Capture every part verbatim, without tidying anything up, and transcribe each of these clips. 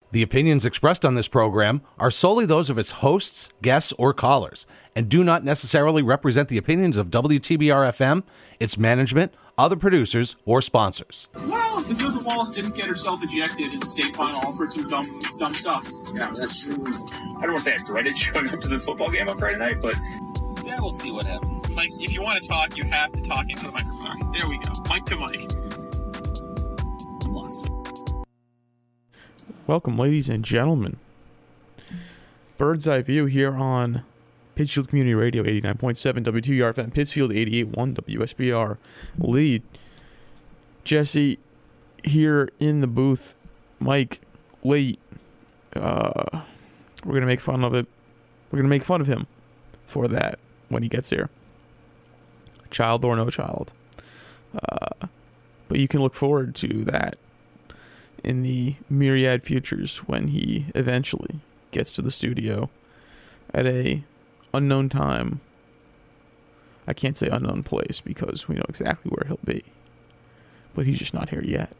The opinions expressed on this program are solely those of its hosts, guests, or callers, and do not necessarily represent the opinions of W T B R F M, its management, other producers, or sponsors. Well, the Duke Wallace didn't get herself ejected in the state final for some dumb, dumb stuff. Yeah, that's true. I don't want to say I dreaded showing up to this football game on Friday night, but yeah, we'll see what happens. Mike, if you want to talk, you have to talk into the microphone. There we go. Mike to Mike. I'm lost. Welcome, ladies and gentlemen. Bird's Eye View here on Pittsfield Community Radio, eighty-nine point seven W T B R F M, Pittsfield, eighty-eight point one W S B R lead. Jesse here in the booth. Mike late. Uh, we're going to make fun of it. We're going to make fun of him for that when he gets here. Child or no child. Uh, but you can look forward to that in the myriad futures when he eventually gets to the studio at a unknown time. I can't say unknown place because we know exactly where he'll be, but he's just not here yet.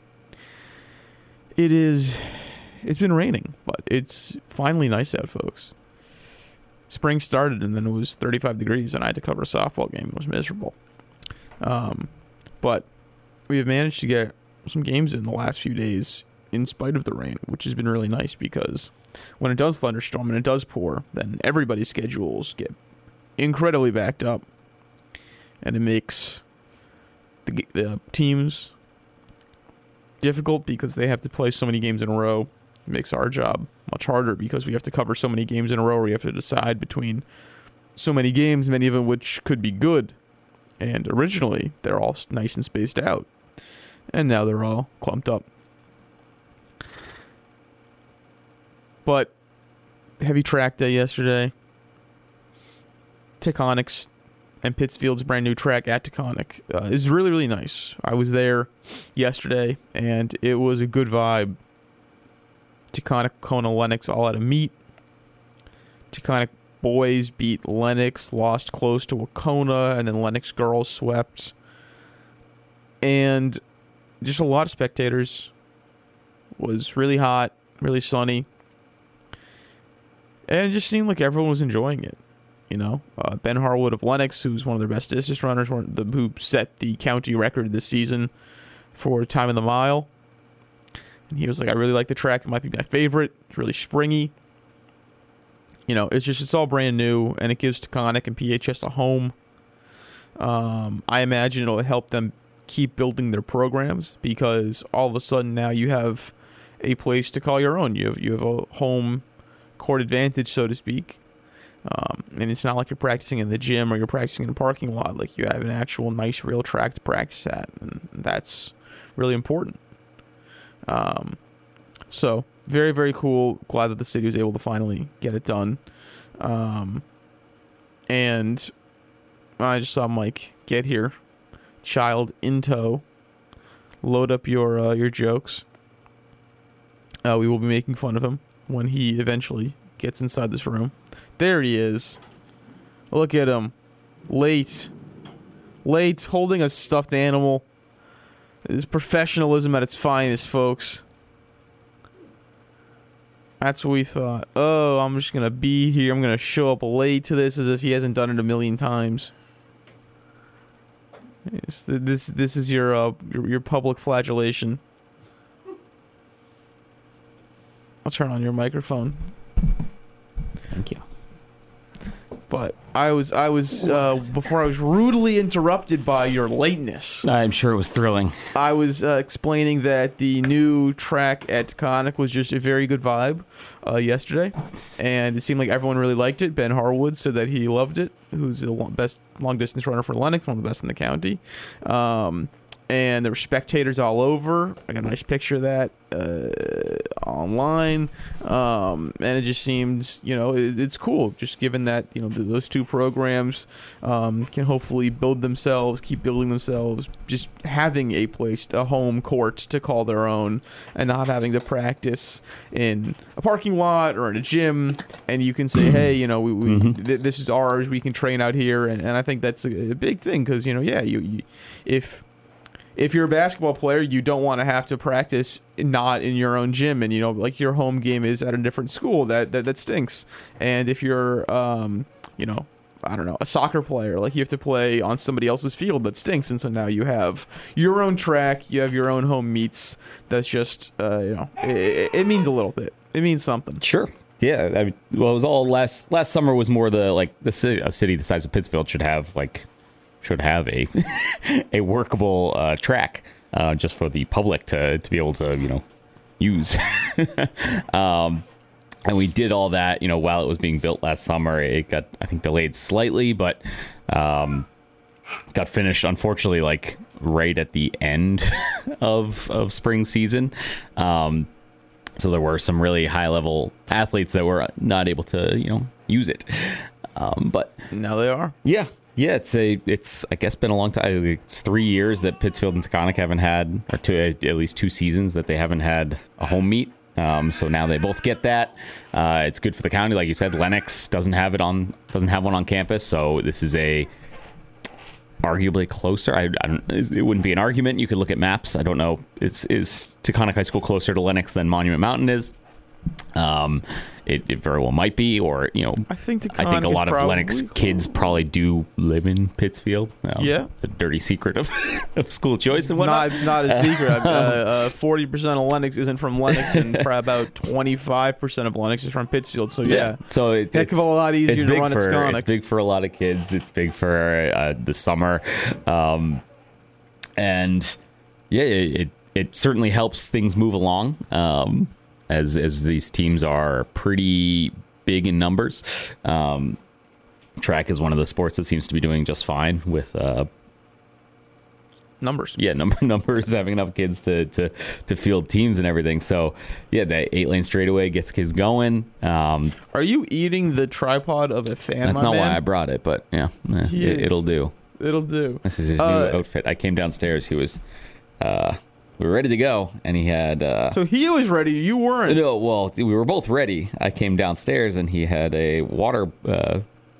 It is it's been raining, but it's finally nice out, folks. Spring started and then it was thirty-five degrees and I had to cover a softball game. It was miserable. Um, but we have managed to get some games in the last few days in spite of the rain, which has been really nice because when it does thunderstorm and it does pour, then everybody's schedules get incredibly backed up, and it makes the, the teams difficult because they have to play so many games in a row. It makes our job much harder because we have to cover so many games in a row, where you have to decide between so many games, many of them which could be good, and originally they're all nice and spaced out. And now they're all clumped up. But heavy track day yesterday. Taconics and Pittsfield's brand new track at Taconic uh, is really, really nice. I was there yesterday, and it was a good vibe. Taconic, Kona, Lennox all out of meet. Taconic boys beat Lennox, lost close to Wacona, and then Lennox girls swept. And just a lot of spectators. Was really hot, really sunny, and it just seemed like everyone was enjoying it. You know, uh, Ben Harwood of Lennox, who's one of their best distance runners, one of the, who set the county record this season for time in the mile, and he was like, "I really like the track. It might be my favorite. It's really springy. You know, it's just it's all brand new, and it gives Taconic and P H S a home. Um, I imagine it'll help them keep building their programs because all of a sudden now you have a place to call your own. You have you have a home court advantage, so to speak. Um, and it's not like you're practicing in the gym or you're practicing in a parking lot. Like, you have an actual nice real track to practice at, and that's really important. Um, so very, very cool. Glad that the city was able to finally get it done. Um, and I just saw Mike get here. Child in tow. Load up your uh, your jokes. Uh, we will be making fun of him when he eventually gets inside this room. There he is. Look at him. Late. Late, holding a stuffed animal. This is professionalism at its finest, folks. That's what we thought. Oh, I'm just going to be here. I'm going to show up late to this as if he hasn't done it a million times. Yes, this this is your, uh, your your public flagellation. I'll turn on your microphone. Thank you. But I was I was uh, before I was rudely interrupted by your lateness. I'm sure it was thrilling. I was uh, explaining that the new track at Taconic was just a very good vibe uh, yesterday, and it seemed like everyone really liked it. Ben Harwood said that he loved it, who's the long, best long distance runner for Lennox, one of the best in the county. Um, and there were spectators all over. I got a nice picture of that uh, online, um, and it just seemed, you know, it, it's cool. Just given that, you know, th- those two programs um, can hopefully build themselves, keep building themselves, just having a place, a home court to call their own, and not having to practice in a parking lot or in a gym. And you can say, hey, you know, we, we Mm-hmm. th- this is ours. We can train out here, and, and I think that's a, a big thing because, you know, yeah, you, you if if you're a basketball player, you don't want to have to practice not in your own gym, and you know, like your home game is at a different school. That that, that stinks. And if you're, um, you know, I don't know, a soccer player, like you have to play on somebody else's field, that stinks. And so now you have your own track, you have your own home meets. That's just, uh, you know, it, it means a little bit. It means something. Sure. Yeah. I mean, well, it was all last last summer was more the like the city, a city the size of Pittsfield should have like. should have a a workable uh, track uh, just for the public to, to be able to, you know, use. um, and we did all that, you know, while it was being built last summer. It got, I think, delayed slightly, but um, got finished, unfortunately, like right at the end of, of spring season. Um, so there were some really high-level athletes that were not able to, you know, use it. Um, but Now they are. Yeah. Yeah, it's a, it's I guess been a long time. It's three years that Pittsfield and Taconic haven't had, or two, at least two seasons that they haven't had a home meet. Um, so now they both get that. Uh, it's good for the county, like you said. Lennox doesn't have it on, doesn't have one on campus, so this is a arguably closer. I, I don't. It wouldn't be an argument. You could look at maps. I don't know. It's is Taconic High School closer to Lennox than Monument Mountain is? Um, it, it very well might be, or you know, I think I think a lot of Lennox kids probably do live in Pittsfield. Um, Yeah, the dirty secret of, of school choice and no, whatnot. it's not a secret. Uh, uh, Forty percent of Lennox isn't from Lennox, and probably about twenty-five percent of Lennox is from Pittsfield. So yeah, so it, heck of a lot easier it's to big run at for Taconic. it's big for a lot of kids. It's big for uh, the summer, um, and yeah, it, it it certainly helps things move along. Um, as as these teams are pretty big in numbers. Um, track is one of the sports that seems to be doing just fine with uh, numbers. Yeah, number numbers, having enough kids to, to, to field teams and everything. So, yeah, that eight-lane straightaway gets kids going. Um, Are you eating the tripod of a fan, that's my not man? why I brought it, but, yeah, eh, He it, is. it'll do. It'll do. This is his Uh, new outfit. I came downstairs. He was... Uh, we were ready to go, and he had... Uh, So he was ready. You weren't. no, well, we were both ready. I came downstairs, and he had a water uh,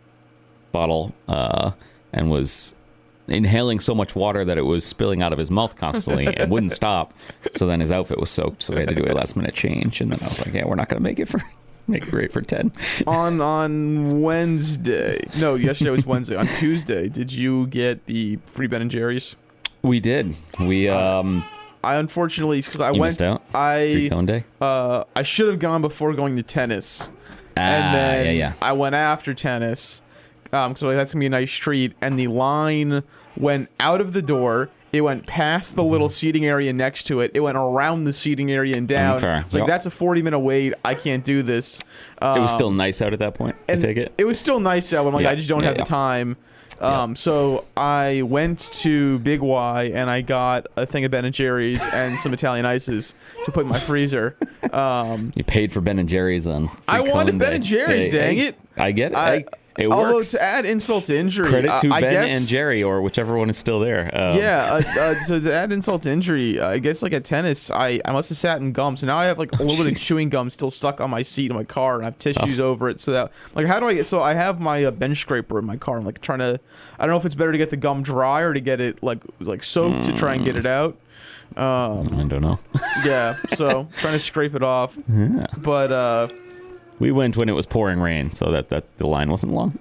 bottle uh, and was inhaling so much water that it was spilling out of his mouth constantly and wouldn't stop. So then his outfit was soaked, so we had to do a last-minute change. And then I was like, yeah, we're not going to make it for... Make it great for ten. on on Wednesday. No, yesterday was Wednesday. On Tuesday, did you get the free Ben and Jerry's? We did. We um. I unfortunately because I You went. missed out? I Free cone day. uh I should have gone before going to tennis, Ah, and then yeah, yeah. I went after tennis. Um, so that's gonna be a nice treat. And the line went out of the door. It went past the little seating area next to it. It went around the seating area and down. Okay. It's like, Yep. that's a forty minute wait. I can't do this. Um, It was still nice out at that point. I and take it. It was still nice out. I'm like, Yeah, I just don't yeah, have yeah. the time. Um, So I went to Big Y and I got a thing of Ben and Jerry's and some Italian ices to put in my freezer. Um, You paid for Ben and Jerry's on. Free I wanted cone Ben day. and Jerry's, Hey, dang hey, it. I get it. I, Hey, it although works. to add insult to injury, Credit to I, I Ben guess, and Jerry, or whichever one is still there. Um, Yeah, uh, uh, to, to add insult to injury, I guess like at tennis, I, I must have sat in gum. So now I have like a little bit of jeez. chewing gum still stuck on my seat in my car, and I have tissues Oh. over it. So that like, how do I get? So I have my uh, bench scraper in my car. I'm like trying to. I don't know if it's better to get the gum dry or to get it like like soaked to try and get it out. Um, I don't know. yeah, so trying to scrape it off. Yeah. But uh, We went when it was pouring rain, so that that's the line wasn't long.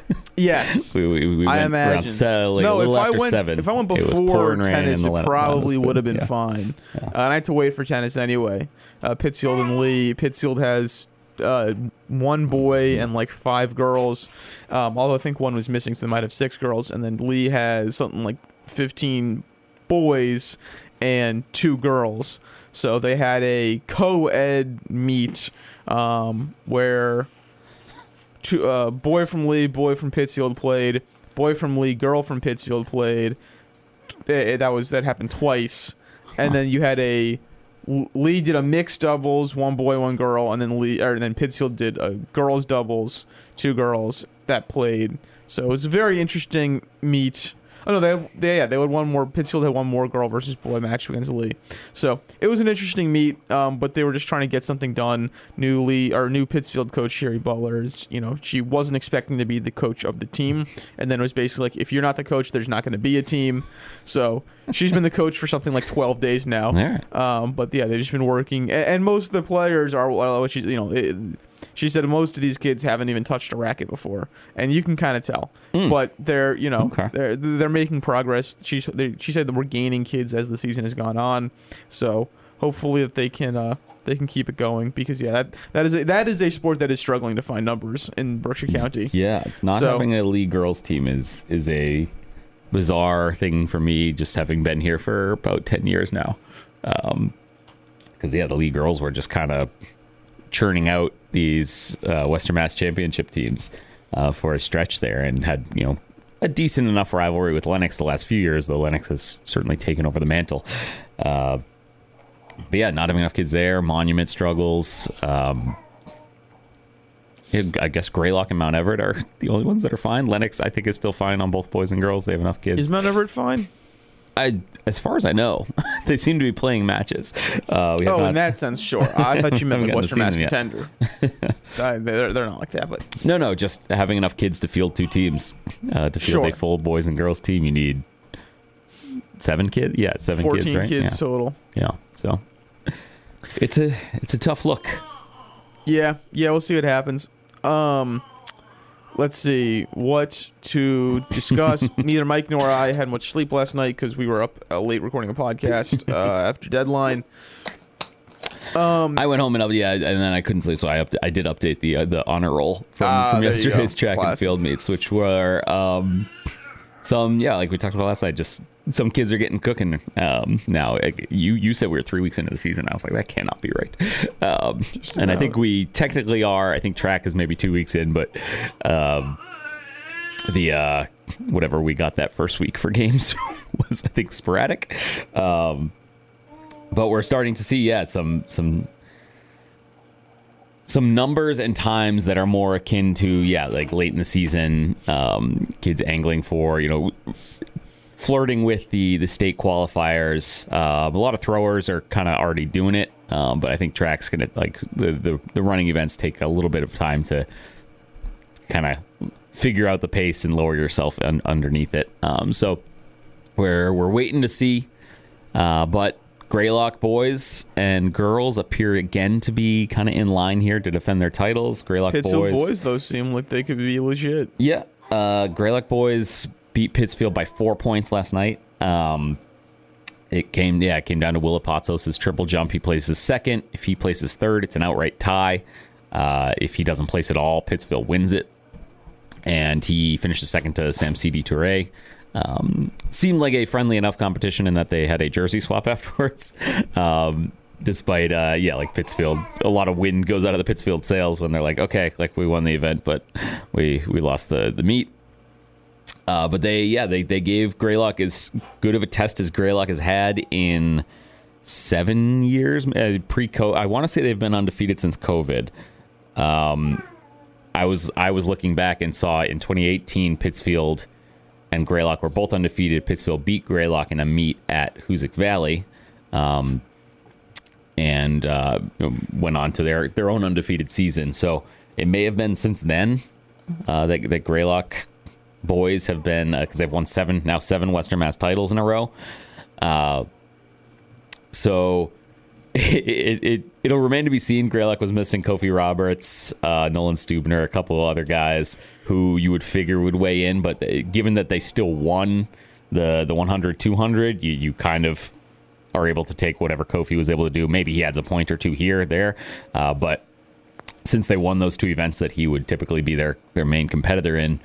yes. we, we, we I went imagine. around se- like no, a little if I after went seven. if I went it was before pouring rain tennis, and the it line- probably line was would have been yeah. fine. Uh, and I had to wait for tennis anyway. Uh, Pittsfield and Lee. Pittsfield has uh, one boy and like five girls. Um, although I think one was missing, so they might have six girls. And then Lee has something like fifteen boys and two girls. So they had a co-ed meet um, where. Two, uh, boy from Lee, boy from Pittsfield played. Boy from Lee, girl from Pittsfield played. Eh, That was that happened twice, and then you had a Lee did a mixed doubles, one boy, one girl, and then Lee or then Pittsfield did a girls doubles, two girls that played. So it was a very interesting meet. Oh no, they, they yeah they had one more. Pittsfield had one more girl versus boy match against Lee. So it was an interesting meet, um, but they were just trying to get something done. New Lee or new Pittsfield coach Sherry Butler is, you know, she wasn't expecting to be the coach of the team, and then it was basically like, if you're not the coach, there's not going to be a team. So she's been the coach for something like twelve days now. Right. Um, but yeah, they've just been working, and, and most of the players are what she's, you know. It, She said most of these kids haven't even touched a racket before, and you can kind of tell. Mm. But they're, you know, okay. they're they're making progress. She she said that we're gaining kids as the season has gone on, so hopefully that they can uh, they can keep it going, because yeah, that that is a, that is a sport that is struggling to find numbers in Berkshire County. Yeah, not so, having a league girls team is is a bizarre thing for me, just having been here for about ten years now. Um, because yeah, the league girls were just kind of churning out these uh, Western Mass Championship teams uh, for a stretch there, and had, you know, a decent enough rivalry with Lennox the last few years, though Lennox has certainly taken over the mantle. Uh, but yeah, not having enough kids there. Monument struggles. Um, I guess Greylock and Mount Everett are the only ones that are fine. Lennox, I think, is still fine on both boys and girls. They have enough kids. Is Mount Everett fine? I, as far as I know, they seem to be playing matches. Uh, we oh, not, in that sense, sure. I thought you meant like Western Mass Contender. uh, they're, they're not like that, but no, no, just having enough kids to field two teams. Uh, to field sure. a full boys and girls team, you need seven kids. Yeah, seven Fourteen kids, right? kids yeah. total. Yeah, so it's a it's a tough look. Yeah, yeah, we'll see what happens. Um. Let's see what to discuss. Neither Mike nor I had much sleep last night because we were up uh, late recording a podcast uh, after deadline. Um, I went home and up, yeah, and then I couldn't sleep, so I up, I did update the uh, the honor roll from, ah, from yesterday's you track Classic. and field meets, which were um, some, yeah, like we talked about last night, just some kids are getting cooking um, now. You you said we were three weeks into the season. I was like, that cannot be right. Um, and I think we technically are. I think track is maybe two weeks in, but um, the uh, whatever we got that first week for games was, I think, sporadic. Um, but we're starting to see, yeah, some some some numbers and times that are more akin to, yeah, like late in the season, um, kids angling for, you know, flirting with the, the state qualifiers. Uh, a lot of throwers are kind of already doing it, um, but I think track's going to, like, the, the, the running events take a little bit of time to kind of figure out the pace and lower yourself un- underneath it. Um, so we're, we're waiting to see, uh, but Greylock boys and girls appear again to be kind of in line here to defend their titles. Greylock Pittsfield boys, boys, those seem like they could be legit. Yeah, uh, Greylock boys beat Pittsfield by four points last night. Um, it came, yeah, it came down to Willipatsos' triple jump. He places second. If he places third, it's an outright tie. Uh, if he doesn't place at all, Pittsfield wins it. And he finishes second to Samsidi Toure. Um, seemed like a friendly enough competition in that they had a jersey swap afterwards. Um, despite, uh, yeah, like Pittsfield, a lot of wind goes out of the Pittsfield sails when they're like, okay, like we won the event, but we we lost the the meet. Uh, but they, yeah, they, they gave Greylock as good of a test as Greylock has had in seven years uh, pre-COVID. I want to say they've been undefeated since COVID. Um, I was I was looking back and saw in twenty eighteen Pittsfield and Greylock were both undefeated. Pittsfield beat Greylock in a meet at Hoosick Valley, um, and uh, went on to their their own undefeated season. So it may have been since then uh, that that Greylock boys have been, because uh, they've won seven now seven Western Mass titles in a row. Uh, so it, it it'll remain to be seen. Greylock was missing Kofi Roberts, uh, Nolan Stubner, a couple of other guys who you would figure would weigh in, but they, given that they still won the the one hundred, two hundred, you you kind of are able to take whatever Kofi was able to do. Maybe he adds a point or two here or there, uh, but since they won those two events that he would typically be their their main competitor in.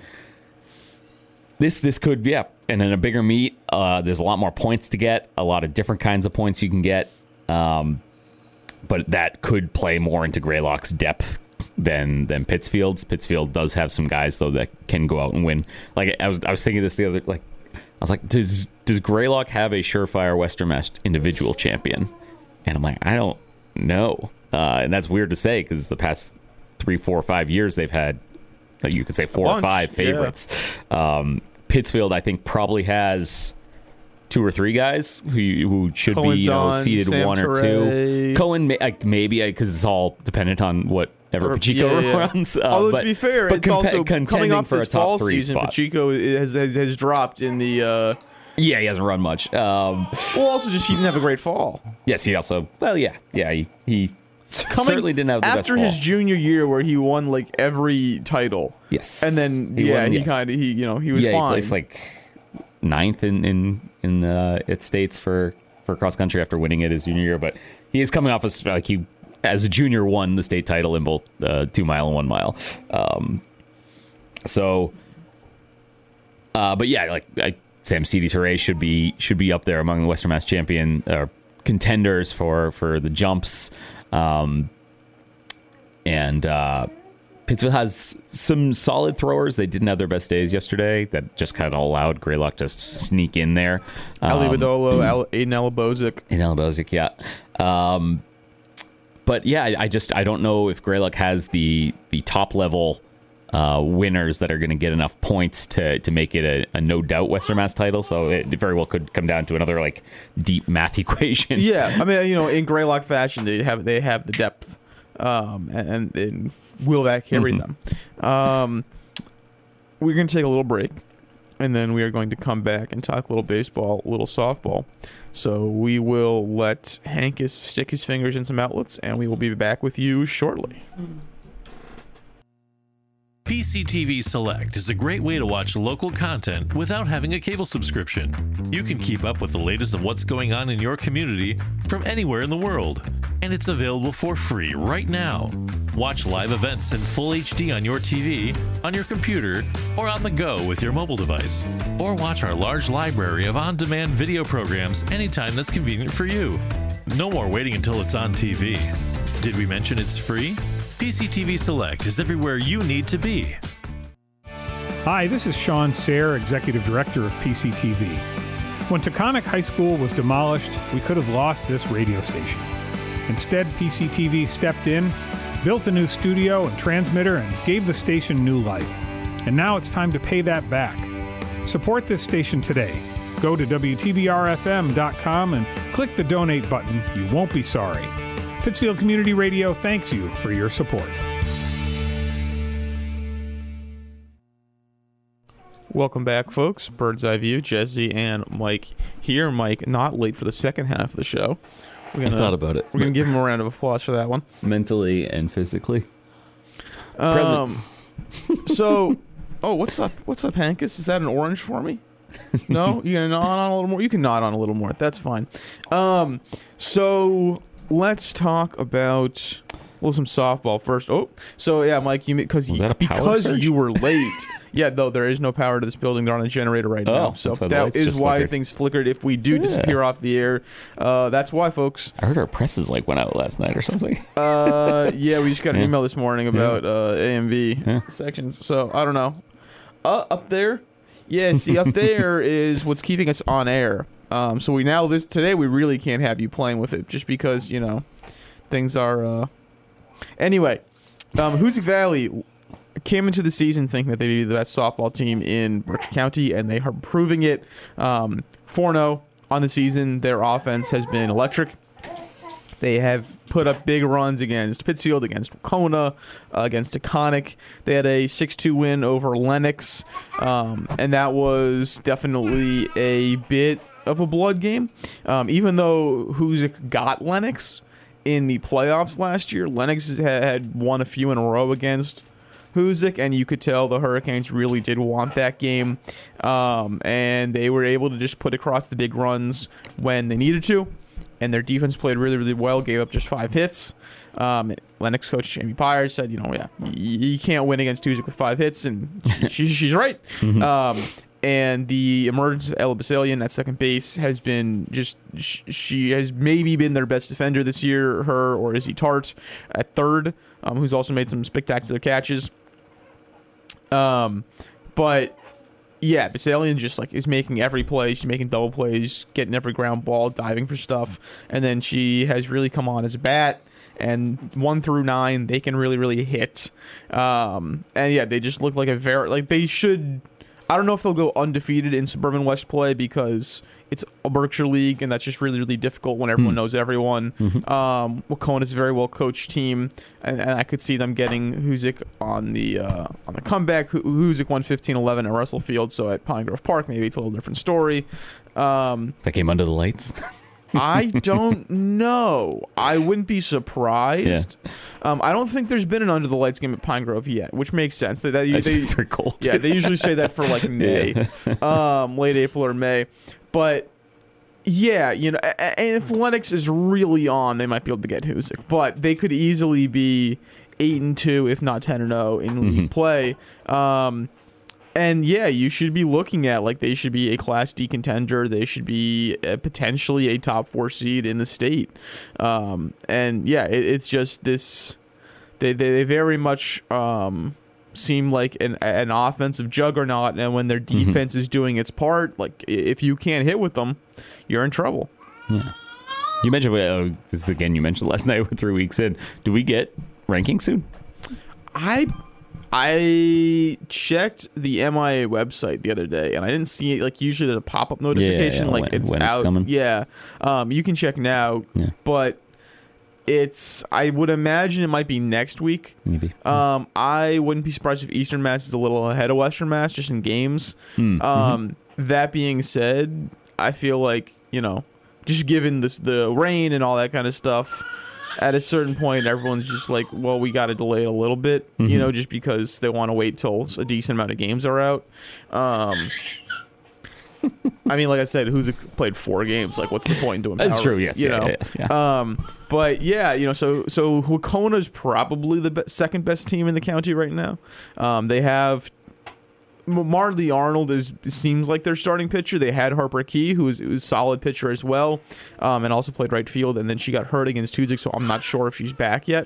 This this could, yeah, and in a bigger meet, uh, there's a lot more points to get, a lot of different kinds of points you can get, um, but that could play more into Greylock's depth than than Pittsfield's. Pittsfield does have some guys though that can go out and win. Like I was I was thinking this the other, like I was like, does does Greylock have a surefire Western Mass individual champion? And I'm like, I don't know, uh, and that's weird to say because the past three, four, five years they've had. You could say four or five favorites. Yeah. Um, Pittsfield, I think, probably has two or three guys who who should Cohen's be you know, on, seated Sam one or Teray. two. Cohen, may, like, maybe because it's all dependent on whatever Or- Pacheco yeah, yeah. runs. Uh, Although but, to be fair, but it's compa- also coming contending off for this a top fall three season. spot. Pacheco has, has has dropped in the. Uh, Yeah, he hasn't run much. Um, well, also just he didn't have a great fall. yes, he also. Well, yeah, yeah, he, he Coming certainly didn't have the after best his fall. junior year where he won like every title. Yes, And then He yeah, won, he yes. kind of he you know he was yeah, fine. he placed like ninth in in in uh, its states for for cross country after winning it his junior year. But he is coming off as like he as a junior won the state title in both uh, two mile and one mile. Um, so, uh, but yeah, like I, Sam Teray should be should be up there among the Western Mass champion or contenders for for the jumps. Um, and uh, Pittsfield has some solid throwers. They didn't have their best days yesterday. That just kind of allowed Greylock to sneak in there. Ali Um, Badolo, Al- Aiden Alabozic. in Alabozic, yeah. Um, but yeah, I, I just I don't know if Greylock has the the top level uh, winners that are going to get enough points to to make it a, a no doubt Western Mass title. So it very well could come down to another like deep math equation. Yeah, I mean you know in Greylock fashion they have they have the depth, um, and, and will that carry Mhm. them? Um, we're going to take a little break, and then we are going to come back and talk a little baseball, a little softball. So we will let Hankus stick his fingers in some outlets, and we will be back with you shortly. P C T V Select is a great way to watch local content without having a cable subscription. You can keep up with the latest of what's going on in your community from anywhere in the world, and it's available for free right now. Watch live events in full H D on your T V, on your computer, or on the go with your mobile device. Or watch our large library of on-demand video programs anytime that's convenient for you. No more waiting until it's on T V. Did we mention it's free? P C T V Select is everywhere you need to be. Hi, this is Sean Sayre, Executive Director of P C T V. When Taconic High School was demolished, we could have lost this radio station. Instead, P C T V stepped in, built a new studio and transmitter, and gave the station new life. And now it's time to pay that back. Support this station today. Go to W T B R F M dot com and click the donate button. You won't be sorry. Pittsfield Community Radio thanks you for your support. Welcome back, folks. Bird's Eye View, Jesse and Mike here. Mike not late for the second half of the show. We're gonna, I thought about it. We're going to give him a round of applause for that one. Mentally and physically. Um, so, oh, what's up? What's up, Hankus? Is that an orange for me? No? You going to nod on a little more? You can nod on a little more. That's fine. Um, so, let's talk about well, some softball first. Oh, so yeah, Mike, you because Was that a power because surge? you were late. Yeah, no, there is no power to this building. They're on a generator right Oh, now, so that's why the that lights is just why flickered. things flickered. If we do Yeah. disappear off the air, uh, that's why, folks. I heard our presses like went out last night or something. Uh, yeah, we just got an Yeah. email this morning about uh, A M V Yeah. sections. So I don't know. Uh, up there, yeah. See, up there is what's keeping us on air. Um, so we now this today we really can't have you playing with it just because you know things are. Uh... Anyway, um, Hoosick Valley came into the season thinking that they'd be the best softball team in Berkshire County, and they are proving it. Um, four and oh on the season. Their offense has been electric. They have put up big runs against Pittsfield, against Kona, uh, against Taconic. They had a six two win over Lennox, um, and that was definitely a bit of a blood game. Um, even though Hoosick got Lennox in the playoffs last year, Lennox had won a few in a row against Hoosick, and you could tell the Hurricanes really did want that game, um, and they were able to just put across the big runs when they needed to. And their defense played really, really well, gave up just five hits. Um, Lennox coach Jamie Pyers said, you know, yeah, y- you can't win against Hoosick with five hits, and she, she's right. Um, and the emergence of Ella Basilian at second base has been just, sh- she has maybe been their best defender this year, her or Izzy Tart at third, um, who's also made some spectacular catches. Um, but... Yeah, Basalian just like is making every play. She's making double plays, getting every ground ball, diving for stuff, and then she has really come on as a bat. And one through nine, they can really, really hit. Um, and yeah, they just look like a very like they should. I don't know if they'll go undefeated in Suburban West play because it's a Berkshire League, and that's just really, really difficult when everyone mm. knows everyone. Mm-hmm. Um, Waukona's a very well-coached team, and, and I could see them getting Huzik on the uh, on the comeback. Huzik won fifteen eleven at Russell Field, so at Pine Grove Park, maybe it's a little different story. Um, that came under the lights? I don't know. I wouldn't be surprised. Yeah. Um, I don't think there's been an under the lights game at Pine Grove yet, which makes sense. That, that That's they, very cold. Yeah, they usually say that for like May, yeah. um, late April or May. But yeah, you know, and if Lennox is really on, they might be able to get Huzik. But they could easily be eight and two, if not ten and zero in league mm-hmm. play. Um, And yeah, you should be looking at like they should be a Class D contender. They should be a, potentially a top four seed in the state. Um, and yeah, it, it's just this. They they, they very much um, seem like an an offensive juggernaut. And when their defense mm-hmm. is doing its part, like if you can't hit with them, you're in trouble. Yeah. You mentioned uh, this again. You mentioned last night. We're three weeks in. Do we get rankings soon? I. I checked the M I A website the other day, and I didn't see it. Like usually, there's a pop-up notification, yeah, yeah, like when, it's when out. It's coming. Yeah, um, you can check now, yeah. but it's. I would imagine it might be next week. Maybe. Um, I wouldn't be surprised if Eastern Mass is a little ahead of Western Mass just in games. Mm. Um, mm-hmm. That being said, I feel like you know, just given this the rain and all that kind of stuff. At a certain point, everyone's just like, well, we got to delay it a little bit, mm-hmm. you know, just because they want to wait till a decent amount of games are out. Um, I mean, like I said, who's played four games? Like, what's the point in doing That's power, true, yes. You yeah, know? Yeah, yeah. Um, but, yeah, you know, so so Wacona's probably the be- second best team in the county right now. Um, they have... Marley Arnold is seems like their starting pitcher. They had Harper Key, who was, who was a solid pitcher as well, um, and also played right field. And then she got hurt against Huzik, so I'm not sure if she's back yet.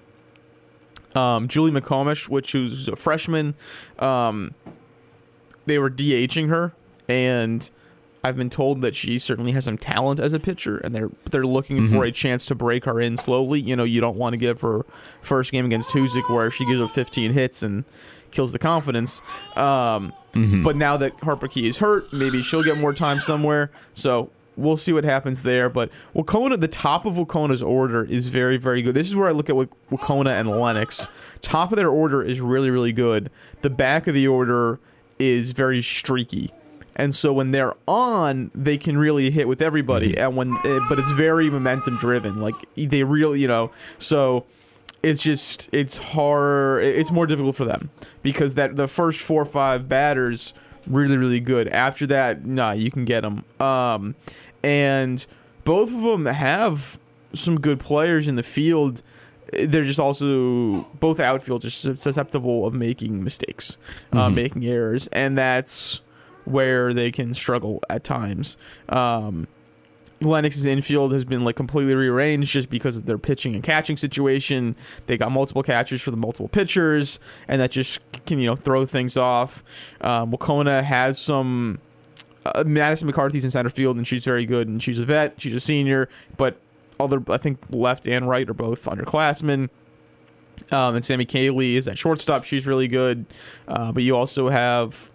Um, Julie McComish, which was a freshman, um, they were DHing her, and I've been told that she certainly has some talent as a pitcher, and they're they're looking mm-hmm. for a chance to break her in slowly. You know, you don't want to give her first game against Huzik where she gives up fifteen hits and kills the confidence. Um, mm-hmm. But now that Harper Key is hurt, maybe she'll get more time somewhere. So we'll see what happens there. But Waucona, the top of Wacona's order is very, very good. This is where I look at Waucona and Lennox. Top of their order is really, really good. The back of the order is very streaky. And so when they're on, they can really hit with everybody. Mm-hmm. And when, but it's very momentum driven. Like they really, you know, so it's just it's hard. It's more difficult for them because that the first four or five batters really, really good. After that, nah, you can get them. Um, and both of them have some good players in the field. They're just also both outfielders susceptible of making mistakes, mm-hmm. uh, making errors, and that's where they can struggle at times. Um, Lennox's infield has been like completely rearranged just because of their pitching and catching situation. They got multiple catchers for the multiple pitchers, and that just can you know throw things off. Um, Waucona has some. Uh, Madison McCarthy's in center field, and she's very good, and she's a vet. She's a senior, but other I think left and right are both underclassmen. Um, and Sammy Cayley is at shortstop. She's really good, uh, but you also have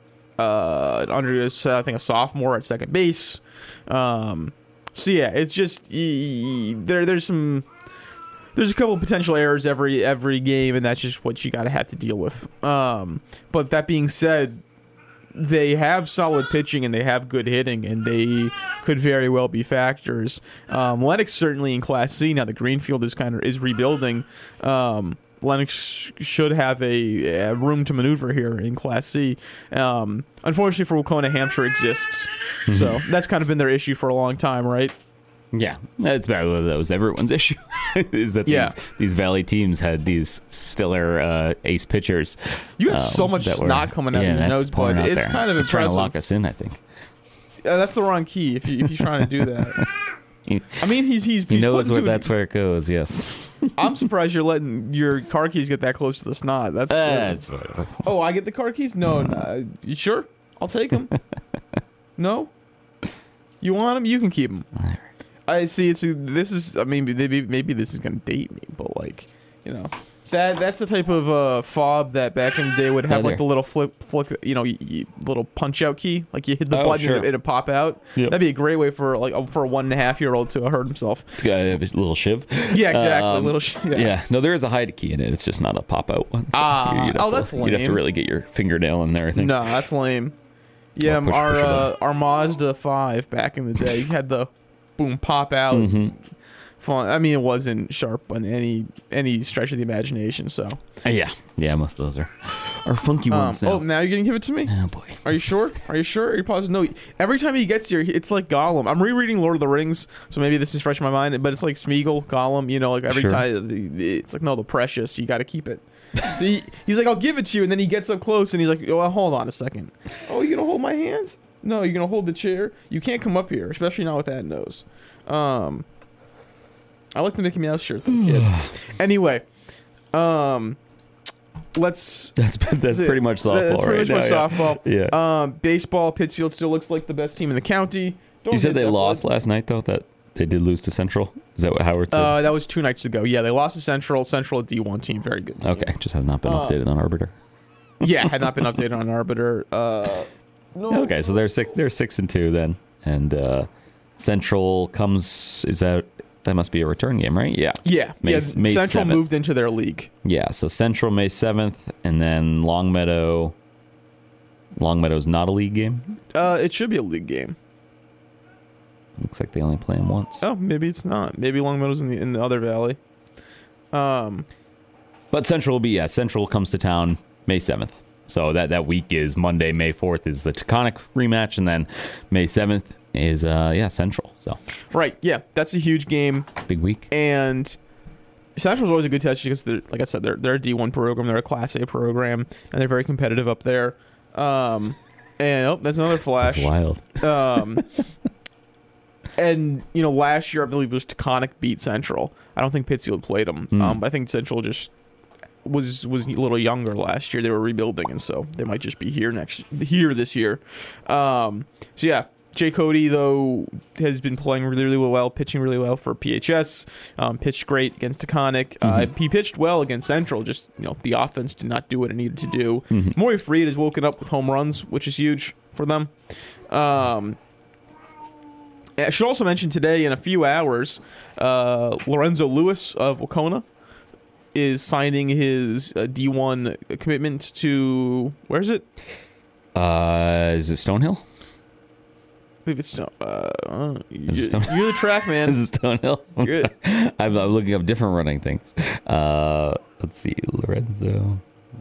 uh, under I think a sophomore at second base. Um, so yeah, it's just there. There's some. There's a couple of potential errors every every game, and that's just what you got to have to deal with. Um, but that being said, they have solid pitching and they have good hitting, and they could very well be factors. Um, Lennox certainly in Class C now. The Greenfield is kind of is rebuilding. Um, Lennox should have a, a room to maneuver here in Class C. Um, unfortunately for Waucona, Hampshire exists, mm-hmm. so that's kind of been their issue for a long time, right? Yeah, that's about that was everyone's issue. Is that yeah. these these Valley teams had these stellar uh, ace pitchers? You have um, so much snot were, coming out yeah, of your nose, bud. It's there. kind of It's impressive. trying to lock us in, I think. Uh, that's the wrong key if, you, if you're trying to do that. he, I mean, he's he's. He he's knows where to, that's where it goes. Yes. I'm surprised you're letting your car keys get that close to the snot. That's. Uh, uh, that's what, oh, I get the car keys? No, no. You sure? I'll take them. No. You want them? You can keep them. All right. I see. It's this is. I mean, maybe maybe this is gonna date me, but like, you know, That that's the type of uh, fob that back in the day would have Yeah, like the little flip, flip, you know, y- y- little punch out key. Like you hit the Oh, button sure. and it'd pop out. Yep. That'd be a great way for like a- for a one and a half year old to hurt himself. It's got a little shiv. Yeah, exactly. Um, little sh- yeah. Yeah. No, there is a hide key in it. It's just not a pop out one. So Ah. you'd have Oh, to- that's You'd have to lame. really get your fingernail in there, I think. No, that's lame. Yeah, Oh, push- our push it uh, our Mazda five back in the day had the boom pop out. Mm-hmm. Fun. I mean, it wasn't sharp on any any stretch of the imagination. So, Uh, yeah. Yeah, most of those are, are funky um, ones now. oh, now you're gonna give it to me? Oh, boy. Are you sure? Are you sure? Are you positive? No. Every time he gets here, it's like Gollum. I'm rereading Lord of the Rings, so maybe this is fresh in my mind. But it's like Smeagol, Gollum. You know, like every Sure. time it's like, no, the precious. You got to keep it. So he, he's like, I'll give it to you, and then he gets up close and he's like, oh, well, hold on a second. Oh, you gonna hold my hand? No, you're gonna hold the chair. You can't come up here, especially not with that nose. Um, I like the Mickey Mouse shirt, though, kid. Anyway, um, let's. That's that's That's it. pretty much softball That's pretty right much now. my softball. Yeah. yeah. Um, baseball, Pittsfield still looks like the best team in the county. Don't you said get they that lost blood. last night, though? That they did lose to Central? Is that what Howard said? Uh, that was two nights ago. Yeah, they lost to Central. Central, a D one team, very good. team. okay. Just has not been uh, updated on Arbiter. Yeah, had not been updated on Arbiter. Uh, no. Okay, so they're six. They're six and two then, and uh, Central comes. Is that that must be a return game, right? Yeah. Yeah, May- yeah. May Central seventh. moved into their league. Yeah. So Central May seventh, and then Longmeadow. Longmeadow's not a league game. Uh, it should be a league game. Looks like they only play them once. Oh, maybe it's not. Maybe Longmeadow's in the in the other valley. Um, But Central will be yeah. Central comes to town May seventh. So that that week is Monday, May fourth is the Taconic rematch, and then May seventh is uh yeah Central. So right. Yeah, that's a huge game. big week. And Central's always a good test because they're, like I said, they're they're a D one program, they're a Class A program, and they're very competitive up there. Um, and oh, that's another flash. That's wild. Um, and you know, last year I believe it was Taconic beat Central. I don't think Pittsfield played them. Hmm. Um, but I think Central just was was a little younger last year. They were rebuilding, and so they might just be here next here this year. Um, so yeah. Jay Cody, though, has been playing really, really well, pitching really well for P H S. Um, pitched great against Taconic. Uh, Mm-hmm. he pitched well against Central. Just you know, the offense did not do what it needed to do. Mm-hmm. Maury Freed has woken up with home runs, which is huge for them. Um, I should also mention today, in a few hours, uh, Lorenzo Lewis of Wacona is signing his uh, D one commitment to, where is it? Uh, is it Stonehill? I believe it's, uh, uh, Is it you, Stone- you're the track man. Is it Stonehill? I'm, You're- sorry. I'm, I'm looking up different running things. Uh, let's see, Lorenzo.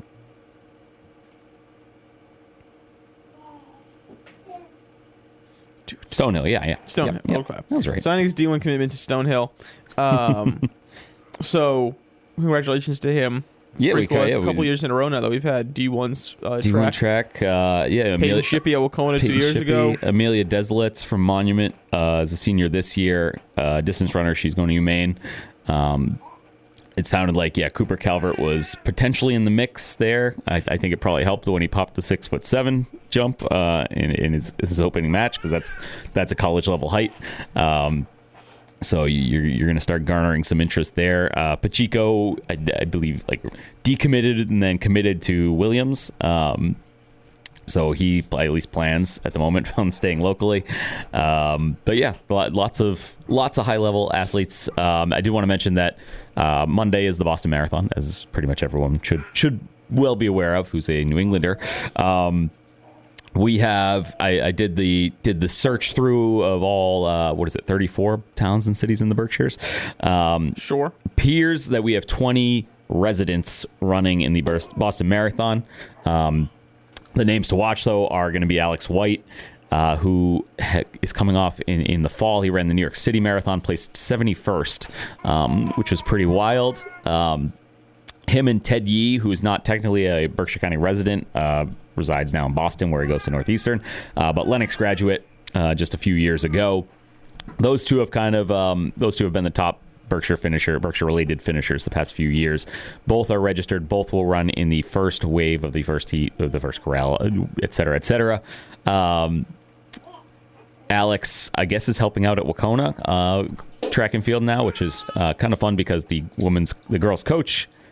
Stonehill, yeah, yeah. Stonehill, Yep, yep. okay. That was right. Signing his D one commitment to Stonehill. Um, so, congratulations to him. Yeah, Pretty we cool. ca- It's yeah, a couple we- years in a row now that we've had D one's uh, D one track. track, uh, yeah. Peyton Amelia, Shippey at Wacona two Peyton years Shippey, ago. Amelia Deslitz from Monument uh, is a senior this year. Uh, distance runner, she's going to UMaine. Um, it sounded like, yeah, Cooper Calvert was potentially in the mix there. I, I think it probably helped when he popped the six foot seven jump uh, in, in his, his opening match, because that's that's a college level height. Um, so you're you're going to start garnering some interest there. Uh, Pacheco, I, I believe, like decommitted and then committed to Williams. Um, so he at least plans at the moment on staying locally. Um, but yeah, lots of lots of high level athletes. Um, I do want to mention that uh, Monday is the Boston Marathon, as pretty much everyone should should well be aware of who's a New Englander. Um, we have I, I did the did the search through of all uh, what is it thirty-four towns and cities in the Berkshires. Um, Sure. appears that we have twenty residents running in the Boston Marathon. Um, the names to watch, though, are going to be Alex White, uh, who ha- is coming off in, in the fall. He ran the New York City Marathon, placed seventy-first, um, which was pretty wild. Um, him and Ted Yee, who is not technically a Berkshire County resident, uh, resides now in Boston, where he goes to Northeastern, uh, but Lennox graduate uh, just a few years ago. Those two have kind of um, those two have been the top Berkshire finisher, Berkshire related finishers the past few years. Both are registered. Both will run in the first wave of the first heat of the first corral, et cetera, et cetera. Um, Alex, I guess, is helping out at Wacona uh, track and field now, which is uh, kind of fun because the women's, the girls' coach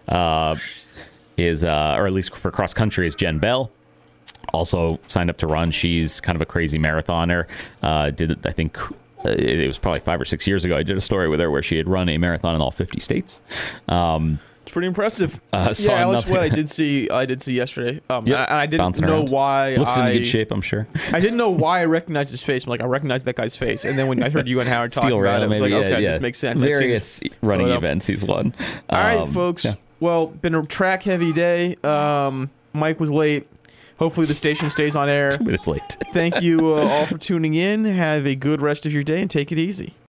uh, is, uh, or at least for cross country, is Jen Bell. Also signed up to run. She's kind of a crazy marathoner. Uh, did I think it was probably five or six years ago. I did a story with her where she had run a marathon in all fifty states. Um, It's pretty impressive. Uh, yeah, Alex nothing. Wood, I did see. I did see yesterday. Um, Yep, I, I didn't bouncing know around. why. Looks I, in good shape, I'm sure. I didn't know why I recognized his face. I'm like, I recognize that guy's face. And then when I heard you and Howard talking Steel about rail, it, I was maybe. like, yeah, okay, yeah. this makes sense. That Various seems- running Photo. events he's won. All right, Um, folks. yeah. Well, been a track heavy day. Um, Mike was late. Hopefully the station stays on air. Two minutes late. Thank you uh, all for tuning in. Have a good rest of your day and take it easy.